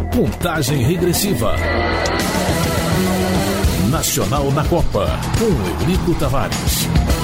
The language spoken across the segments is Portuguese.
Contagem regressiva. Nacional na Copa, com Eurico Tavares.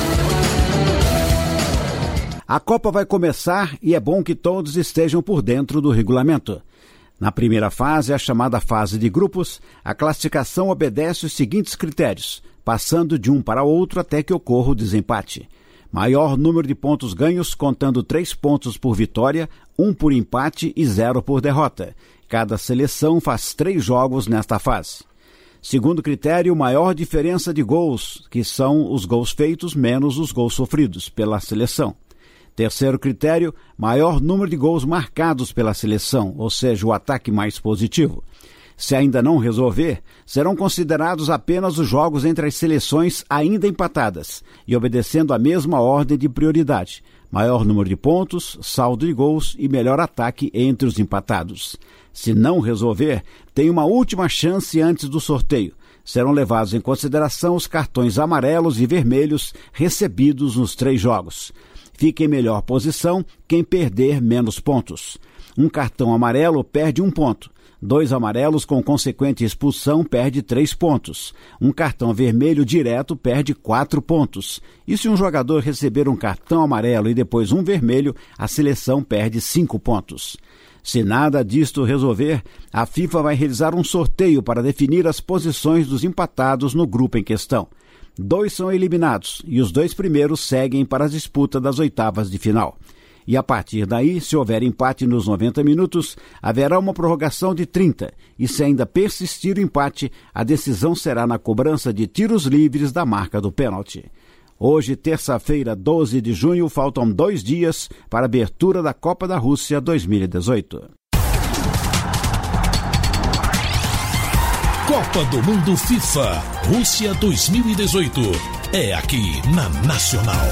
A Copa vai começar e é bom que todos estejam por dentro do regulamento. Na primeira fase, a chamada fase de grupos, a classificação obedece os seguintes critérios, passando de um para outro até que ocorra o desempate. Maior número de pontos ganhos, contando 3 pontos por vitória, 1 por empate e 0 por derrota. Cada seleção faz 3 jogos nesta fase. Segundo critério, maior diferença de gols, que são os gols feitos menos os gols sofridos pela seleção. Terceiro critério, maior número de gols marcados pela seleção, ou seja, o ataque mais positivo. Se ainda não resolver, serão considerados apenas os jogos entre as seleções ainda empatadas e obedecendo a mesma ordem de prioridade. Maior número de pontos, saldo de gols e melhor ataque entre os empatados. Se não resolver, tem uma última chance antes do sorteio. Serão levados em consideração os cartões amarelos e vermelhos recebidos nos 3 jogos. Fica em melhor posição quem perder menos pontos. Um cartão amarelo perde 1 ponto. 2 amarelos com consequente expulsão perde 3 pontos. Um cartão vermelho direto perde 4 pontos. E se um jogador receber um cartão amarelo e depois um vermelho, a seleção perde 5 pontos. Se nada disto resolver, a FIFA vai realizar um sorteio para definir as posições dos empatados no grupo em questão. 2 são eliminados e os 2 primeiros seguem para a disputa das oitavas de final. E a partir daí, se houver empate nos 90 minutos, haverá uma prorrogação de 30. E se ainda persistir o empate, a decisão será na cobrança de tiros livres da marca do pênalti. Hoje, terça-feira, 12 de junho, faltam 2 dias para a abertura da Copa da Rússia 2018. Copa do Mundo FIFA Rússia 2018. É aqui na Nacional.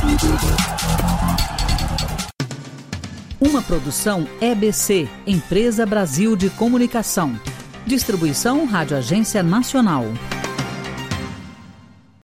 Uma produção EBC, Empresa Brasil de Comunicação. Distribuição Rádio Agência Nacional.